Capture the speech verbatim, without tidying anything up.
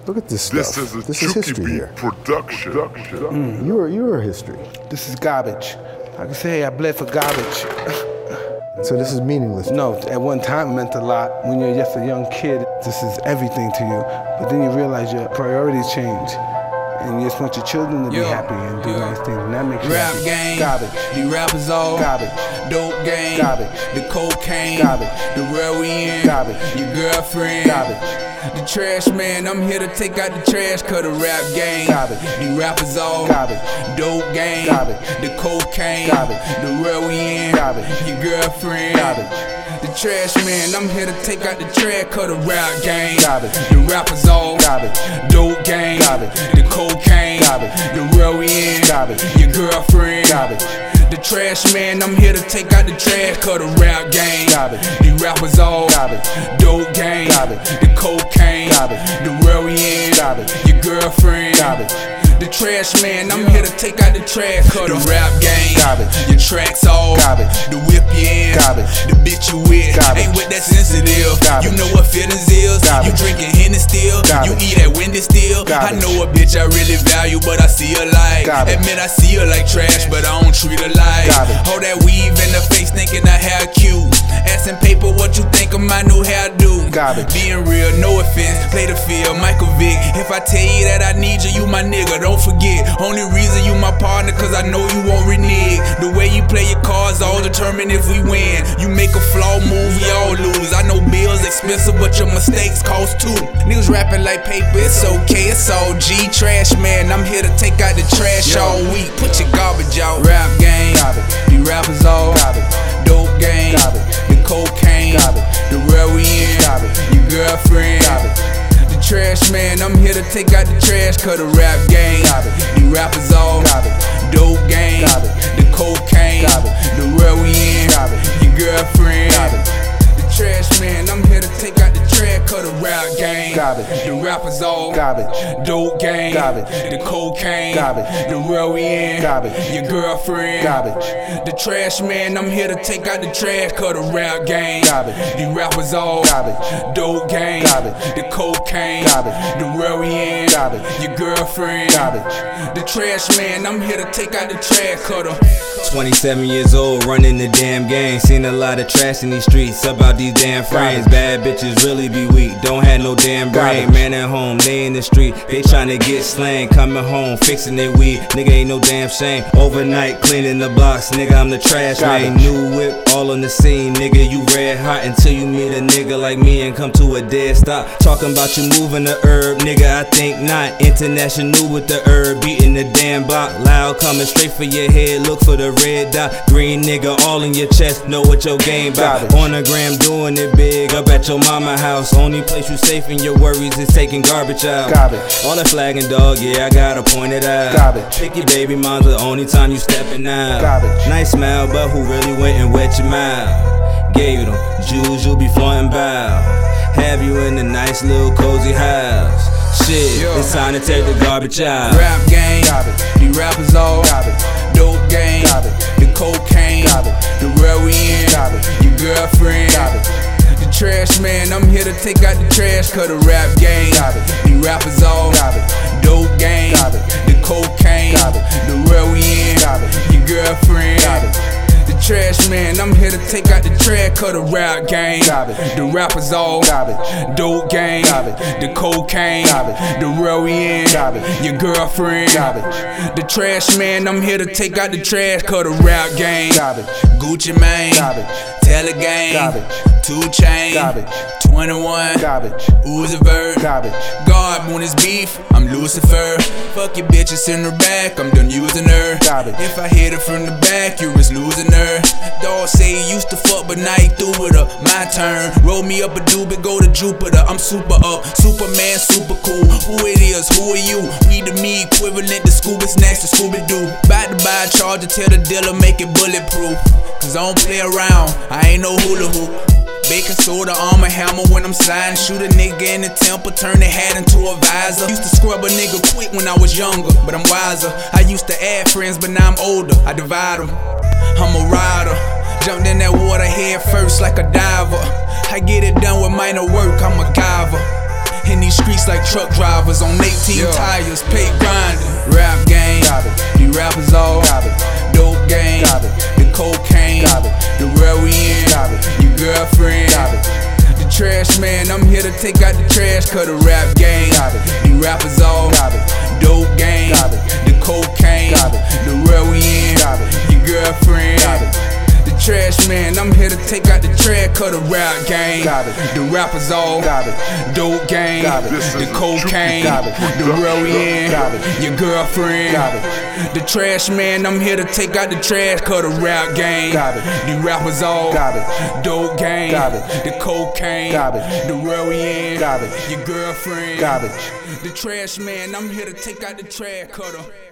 Look at this This stuff. is a This is history Chucky here. production. Mm, you are you are history. This is garbage. I can say I bled for garbage. So this is meaningless. No, at one time it meant a lot. When you're just a young kid, this is everything to you. But then you realize your priorities change. And you just want your children to be Yo, happy and do yo. nice things. And that makes you Rap happy. game, Garbage. the rappers all Garbage. dope game, Garbage. the cocaine, Garbage. the world we in, Garbage. your girlfriend, Garbage. the trash man. I'm here to take out the trash, cut the rap game. Garbage. The rappers all Garbage. dope game, Garbage. the cocaine, Garbage. the world we in, Garbage. your girlfriend, Garbage. the trash man. I'm here to take out the trash, cut the rap game. Garbage. The rappers all Garbage. dope game, Garbage. the cocaine, Garbage. the world we in, Garbage. your girlfriend, Garbage. the trash man. I'm here to take out the trash, cut the rap game. Garbage. The rappers all Garbage. dope game, Garbage. the cocaine, Garbage. the world we in, Garbage. your girlfriend, Garbage. the trash man. I'm here to take out the trash, cut the rap game. Garbage. Your tracks all Garbage. the whip you in, Garbage. the bitch you with, Garbage. ain't with that sensitive. Garbage. You know what feelings is. Garbage. You drinking Henny still, Garbage. you eat at Wendy still. I Garbage. know a bitch I really value, but I see her like. Garbage. Admit I see her like trash, but I don't treat her like. Garbage. Hold that weave in the face, thinking I hair cute. Asking paper what you think of my new hairdo. Garbage. Being real, no offense. Play the field, Michael Vick. If I tell you that I need you, you my nigga, don't forget. Only reason you my partner, cause I know you won't renege. The way you play your cards all determine if we win. You make a flaw move, we all lose. I know bills expensive, but your mistakes cost too. Niggas rapping like paper, it's okay, it's all G. Trash man, I'm here to take out the trash Yo. all week. Put your garbage out. Rap game, Garbage. the rappers all Garbage. dope game, Garbage. the cocaine, Garbage. the world we in, Garbage. your girlfriend, Garbage. the trash man. I'm here to take out the trash, cut the rap game. Garbage. The rappers all Garbage. dope game, Garbage. the cocaine, Garbage. the world we in, Garbage. your girlfriend, Garbage. the trash man. I'm here to take out the trash, cut the rap game. Garbage. The rappers all Garbage. dope game, Garbage. the cocaine, Garbage. the world we in, Garbage. your girlfriend, Garbage. the trash man. I'm here to take out the trash, cut the rap game. Garbage. The rappers all Garbage. dope game, Garbage. the cocaine, Garbage. the world we in, Garbage. your girlfriend, Garbage. the trash man. I'm here to take out the trash cutter. twenty-seven years old, running the damn game. Seen a lot of trash in these streets about these damn frames. Bad bitches really be weak, don't have no damn brain. Garbage. Man at home, they in the street, they tryna get slang. Coming home, fixing their weed, nigga ain't no damn shame. Overnight, cleaning the box, nigga I'm the trash man. Garbage. New whip, all on the scene, nigga you red hot until you meet a nigga like me and come to a dead stop. Talking about you moving the herb, nigga I think not. International with the herb, beating the damn block. Loud coming straight for your head, look for the red dot. Green nigga all in your chest, know what your game bout. Garbage. On the gram doing it big, up at your mama house. Only place you safe in your worries is taking garbage out. Garbage. All that flagging dog, yeah I gotta point it out. Garbage. Pick your baby mom's the only time you stepping out. Garbage. Nice smile, but who really went and wet your mouth? Gave you them jewels, you'll be flaunting bow. Have you in a nice little cozy house. Shit, Yo. it's time to take the garbage out. Rap game, Garbage. the rappers all Garbage. dope game, Garbage. the cocaine, Garbage. the world we in, Garbage. your girlfriend, Garbage. the trash man. I'm here to take out the trash, cut the rap game. Garbage. The rappers all Garbage. dope game, Garbage. the cocaine, Garbage. the world we in, Garbage. your girlfriend, Garbage. the trash man. I'm here to take out the trash, cut the rap game. Garbage. The rappers all Garbage. dope game, Garbage. the cocaine, Garbage. the world we in, Garbage. your girlfriend, Garbage. the trash man. I'm here to take out the trash, cut the rap game. Garbage. Gucci Mane, Garbage. Tele Gang, Garbage. two Chain, Garbage. twenty-one, Garbage. Uzi Vert, Garbage. God when it's beef, I'm Lucifer. Fuck your bitches in her back, I'm done using her. Garbage. If I hit her from the back, you was losing her. Dog say he used to fuck, but now he through with her. My turn, roll me up a doobie, go to Jupiter. I'm super up, Superman, super cool. Who it is, who are you? We the me equivalent to Scooby Snacks to Scooby Doo. About to buy a charger, tell the dealer make it bulletproof. Cause I don't play around, I ain't no hula hoop. Baking soda, arm a hammer when I'm sliding. Shoot a nigga in the temple, turn the hat into a visor. Used to scrub a nigga quick when I was younger, but I'm wiser. I used to add friends, but now I'm older, I divide them. I'm a rider, jumped in that water head first like a diver. I get it done with minor work, I'm a giver. In these streets like truck drivers on eighteen Yeah. tires, pay grinding. Rap game, Got it. these rappers all Got it. dope game, Got it. the cocaine, Got it. the world we in, Got it. your girlfriend, Got it. the trash man. I'm here to take out the trash, cut the rap game. Got it. These rappers all Got it. dope game, Got it. the cocaine, Got it. the world we in, Got it. your girlfriend. Got it. The trash man, I'm here to take out the trash, cut a rap game. Got it. The rappers all Got it. dope game. Got it. The cocaine. Got it. The world we in. Got it. Your girlfriend. Got it. The trash man, I'm here to take out the trash, cut a rap game. Got it. The rappers all Got it. dope game. Got it. The cocaine. Got it. The world we in. Got it. Your girlfriend. Got it. The trash man, I'm here to take out the trash, cut a